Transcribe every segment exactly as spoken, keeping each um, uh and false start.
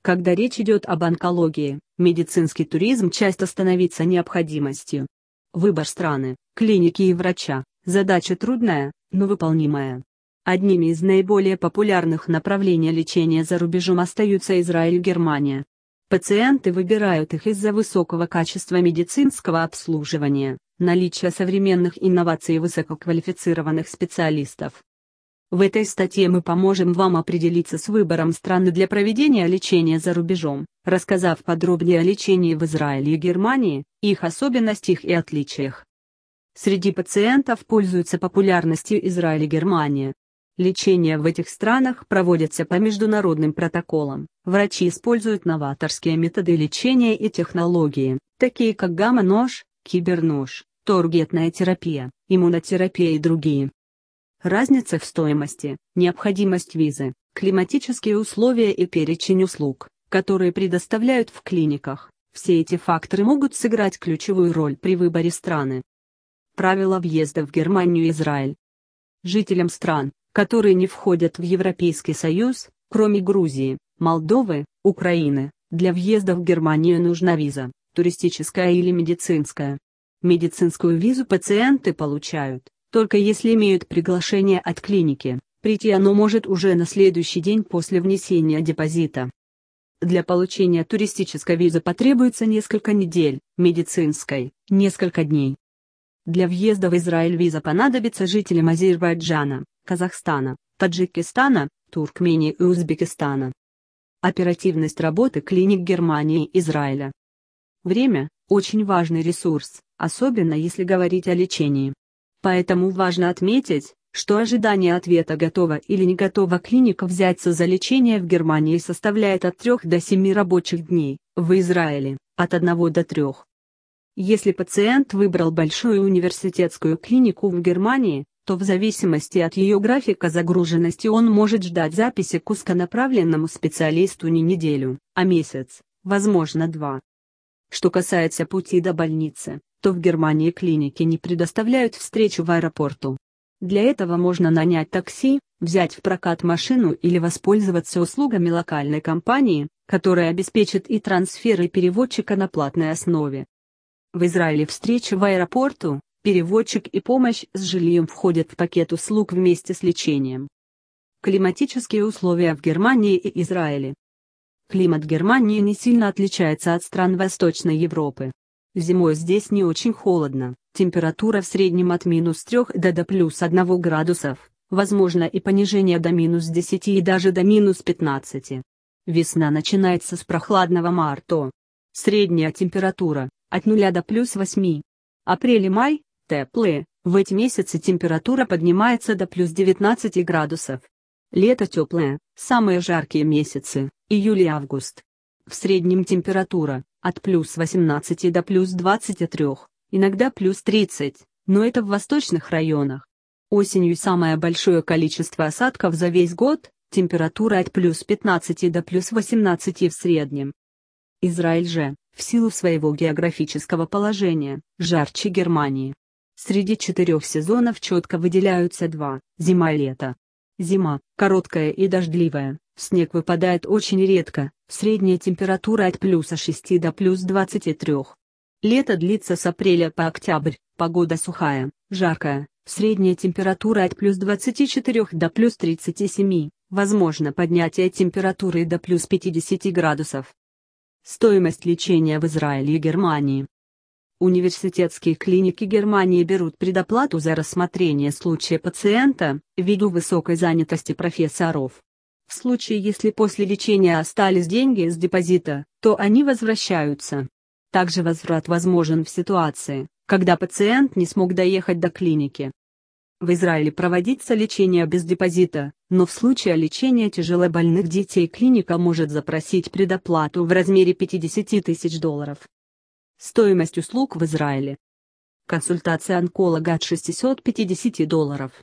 Когда речь идет об онкологии, медицинский туризм часто становится необходимостью. Выбор страны, клиники и врача – задача трудная, но выполнимая. Одними из наиболее популярных направлений лечения за рубежом остаются Израиль и Германия. Пациенты выбирают их из-за высокого качества медицинского обслуживания, наличия современных инноваций и высококвалифицированных специалистов. В этой статье мы поможем вам определиться с выбором страны для проведения лечения за рубежом, рассказав подробнее о лечении в Израиле и Германии, их особенностях и отличиях. Среди пациентов пользуются популярностью Израиль и Германия. Лечение в этих странах проводится по международным протоколам. Врачи используют новаторские методы лечения и технологии, такие как гамма-нож, кибернож, таргетная терапия, иммунотерапия и другие. Разница в стоимости, необходимость визы, климатические условия и перечень услуг, которые предоставляют в клиниках. Все эти факторы могут сыграть ключевую роль при выборе страны. Правила въезда в Германию и Израиль. Жителям стран, которые не входят в Европейский Союз, кроме Грузии, Молдовы, Украины, для въезда в Германию нужна виза, туристическая или медицинская. Медицинскую визу пациенты получают, только если имеют приглашение от клиники, прийти оно может уже на следующий день после внесения депозита. Для получения туристической визы потребуется несколько недель, медицинской – несколько дней. Для въезда в Израиль виза понадобится жителям Азербайджана, Казахстана, Таджикистана, Туркмении и Узбекистана. Оперативность работы клиник Германии и Израиля. Время – очень важный ресурс, особенно если говорить о лечении. Поэтому важно отметить, что ожидание ответа готова или не готова клиника взяться за лечение в Германии составляет от трёх до семи рабочих дней, в Израиле – от одного до трёх. Если пациент выбрал большую университетскую клинику в Германии, то в зависимости от ее графика загруженности он может ждать записи к узконаправленному специалисту не неделю, а месяц, возможно два. Что касается пути до больницы, то в Германии клиники не предоставляют встречу в аэропорту. Для этого можно нанять такси, взять в прокат машину или воспользоваться услугами локальной компании, которая обеспечит и трансфер и переводчика на платной основе. В Израиле встреча в аэропорту, переводчик и помощь с жильем входят в пакет услуг вместе с лечением. Климатические условия в Германии и Израиле. Климат Германии не сильно отличается от стран Восточной Европы. Зимой здесь не очень холодно, температура в среднем от минус трёх до до плюс одного градусов, возможно и понижение до минус десяти и даже до минус пятнадцати. Весна начинается с прохладного марта. Средняя температура от нуля до плюс восьми. Апрель и май – теплые, в эти месяцы температура поднимается до плюс девятнадцати градусов. Лето теплое, самые жаркие месяцы – июль и август. В среднем температура от плюс восемнадцати до плюс двадцати трёх, иногда плюс тридцать, но это в восточных районах. Осенью самое большое количество осадков за весь год, температура от плюс пятнадцати до плюс восемнадцати в среднем. Израиль же, в силу своего географического положения, жарче Германии. Среди четырех сезонов четко выделяются два – зима и лето. Зима – короткая и дождливая, снег выпадает очень редко, средняя температура от плюс шести до плюс двадцати трёх. Лето длится с апреля по октябрь, погода сухая, жаркая, средняя температура от плюс двадцати четырёх до плюс тридцати семи, возможно поднятие температуры до плюс пятидесяти градусов. Стоимость лечения в Израиле и Германии. Университетские клиники Германии берут предоплату за рассмотрение случая пациента, ввиду высокой занятости профессоров. В случае, если после лечения остались деньги с депозита, то они возвращаются. Также возврат возможен в ситуации, когда пациент не смог доехать до клиники. В Израиле проводится лечение без депозита, но в случае лечения тяжелобольных детей клиника может запросить предоплату в размере пятидесяти тысяч долларов. Стоимость услуг в Израиле. Консультация онколога от шестисот пятидесяти долларов.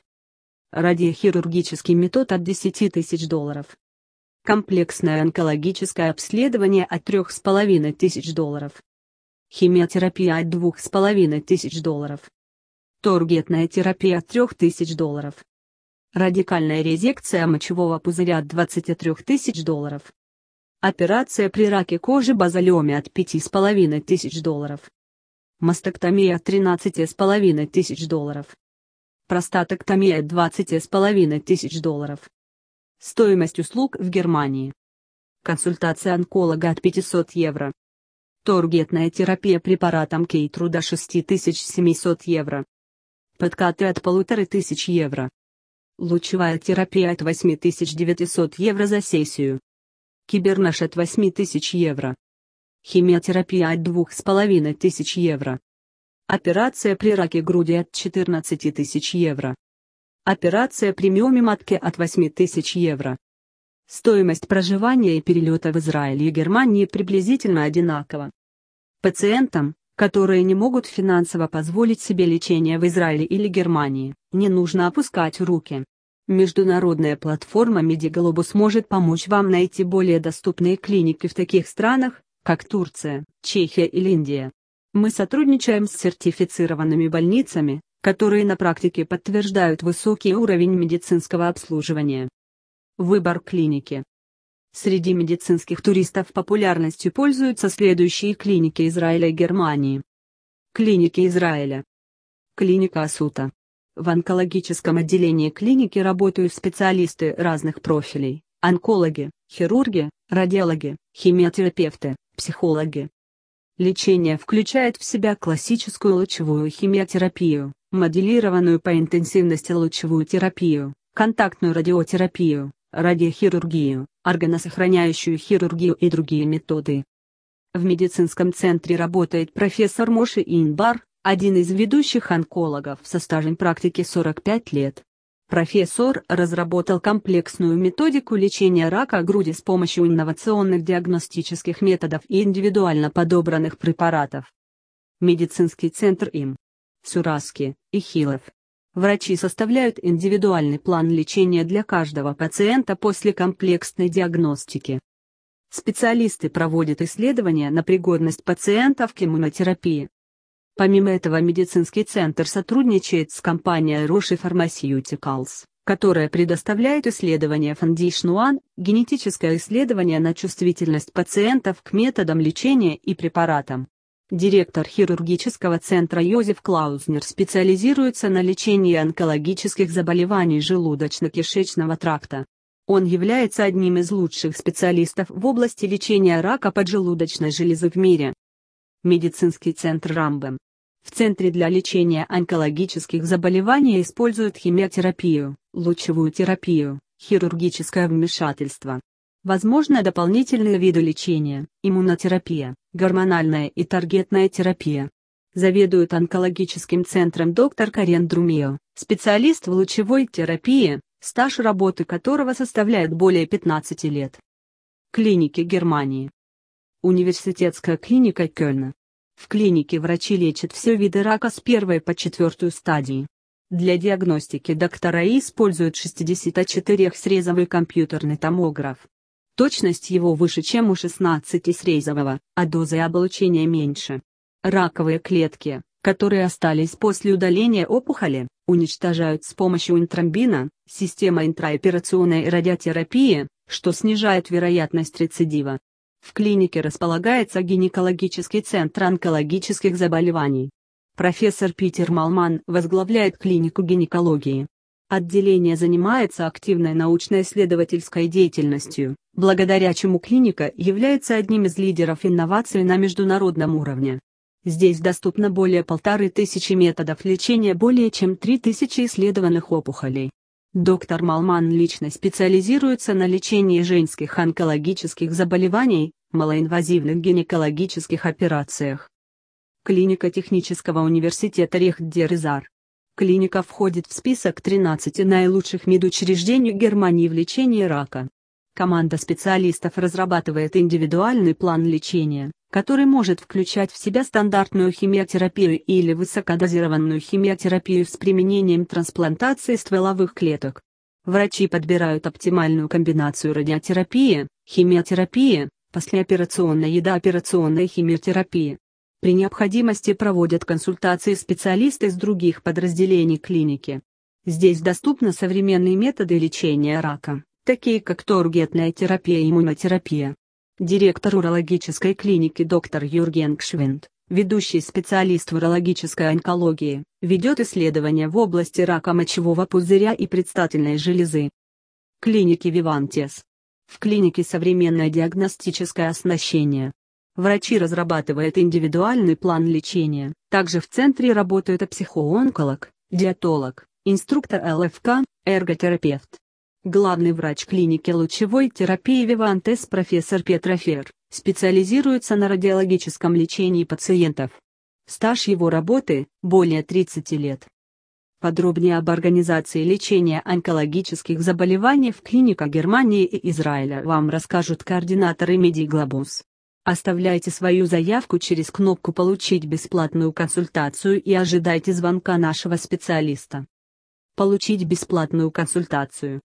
Радиохирургический метод от десяти тысяч долларов. Комплексное онкологическое обследование от трёх с половиной тысяч долларов. Химиотерапия от двух с половиной тысяч долларов. Таргетная терапия от трёх тысяч долларов. Радикальная резекция мочевого пузыря от двадцати трёх тысяч долларов. Операция при раке кожи базалиоме от пяти с половиной тысяч долларов. Мастектомия от тринадцати с половиной тысяч долларов. Простатоктомия от двадцати с половиной тысяч долларов. Стоимость услуг в Германии. Консультация онколога от пятисот евро. Таргетная терапия препаратом Кейтру до шести тысяч семисот евро. Подкаты от полутора тысяч евро. Лучевая терапия от восьми тысяч девятисот евро за сессию. Кибернаш от восьми тысяч евро. Химиотерапия от двух с половиной тысяч евро. Операция при раке груди от четырнадцати тысяч евро. Операция при миоме матки от восьми тысяч евро. Стоимость проживания и перелета в Израиль и Германии приблизительно одинакова. Пациентам, которые не могут финансово позволить себе лечение в Израиле или Германии, не нужно опускать руки. Международная платформа Медиглобус может помочь вам найти более доступные клиники в таких странах, как Турция, Чехия или Индия. Мы сотрудничаем с сертифицированными больницами, которые на практике подтверждают высокий уровень медицинского обслуживания. Выбор клиники. Среди медицинских туристов популярностью пользуются следующие клиники Израиля и Германии. Клиники Израиля. Клиника Асута. В онкологическом отделении клиники работают специалисты разных профилей: онкологи, хирурги, радиологи, химиотерапевты, психологи. Лечение включает в себя классическую лучевую химиотерапию, моделированную по интенсивности лучевую терапию, контактную радиотерапию, радиохирургию, органосохраняющую хирургию и другие методы. В медицинском центре работает профессор Моше Инбар, один из ведущих онкологов со стажем практики сорок пять лет. Профессор разработал комплексную методику лечения рака груди с помощью инновационных диагностических методов и индивидуально подобранных препаратов. Медицинский центр им. Сураски, Ихилов. Врачи составляют индивидуальный план лечения для каждого пациента после комплексной диагностики. Специалисты проводят исследования на пригодность пациентов к иммунотерапии. Помимо этого, медицинский центр сотрудничает с компанией Roche Pharmaceuticals, которая предоставляет исследования Foundation One, генетическое исследование на чувствительность пациентов к методам лечения и препаратам. Директор хирургического центра Йозеф Клаузнер специализируется на лечении онкологических заболеваний желудочно-кишечного тракта. Он является одним из лучших специалистов в области лечения рака поджелудочной железы в мире. Медицинский центр Рамбем. В Центре для лечения онкологических заболеваний используют химиотерапию, лучевую терапию, хирургическое вмешательство. Возможны дополнительные виды лечения: иммунотерапия, гормональная и таргетная терапия. Заведует онкологическим центром доктор Карен Друмио, специалист в лучевой терапии, стаж работы которого составляет более пятнадцати лет. Клиники Германии. Университетская клиника Кёльна. В клинике врачи лечат все виды рака с первой по четвертую стадии. Для диагностики доктора используют шестидесятичетырёхсрезовый компьютерный томограф. Точность его выше, чем у шестнадцатисрезового, а доза облучения меньше. Раковые клетки, которые остались после удаления опухоли, уничтожают с помощью интромбина, система интраоперационной радиотерапии, что снижает вероятность рецидива. В клинике располагается гинекологический центр онкологических заболеваний. Профессор Питер Малман возглавляет клинику гинекологии. Отделение занимается активной научно-исследовательской деятельностью, благодаря чему клиника является одним из лидеров инноваций на международном уровне. Здесь доступно более полторы тысячи методов лечения более чем три тысячи исследованных опухолей. Доктор Малман лично специализируется на лечении женских онкологических заболеваний, малоинвазивных гинекологических операциях. Клиника Технического университета Рейх-дер-Изар. Клиника входит в список тринадцати наилучших медучреждений Германии в лечении рака. Команда специалистов разрабатывает индивидуальный план лечения, который может включать в себя стандартную химиотерапию или высокодозированную химиотерапию с применением трансплантации стволовых клеток. Врачи подбирают оптимальную комбинацию радиотерапии, химиотерапии, послеоперационной и дооперационной химиотерапии. При необходимости проводят консультации специалисты из других подразделений клиники. Здесь доступны современные методы лечения рака, такие как таргетная терапия и иммунотерапия. Директор урологической клиники доктор Юрген Кшвинд, ведущий специалист в урологической онкологии, ведет исследования в области рака мочевого пузыря и предстательной железы. Клиники Вивантес. В клинике современное диагностическое оснащение. Врачи разрабатывают индивидуальный план лечения. Также в центре работают психоонколог, диетолог, инструктор эл эф ка, эрготерапевт. Главный врач клиники лучевой терапии Вивантес профессор Петр Фер, специализируется на радиологическом лечении пациентов. Стаж его работы – более тридцати лет. Подробнее об организации лечения онкологических заболеваний в клиниках Германии и Израиля вам расскажут координаторы Медиглобус. Оставляйте свою заявку через кнопку «Получить бесплатную консультацию» и ожидайте звонка нашего специалиста. Получить бесплатную консультацию.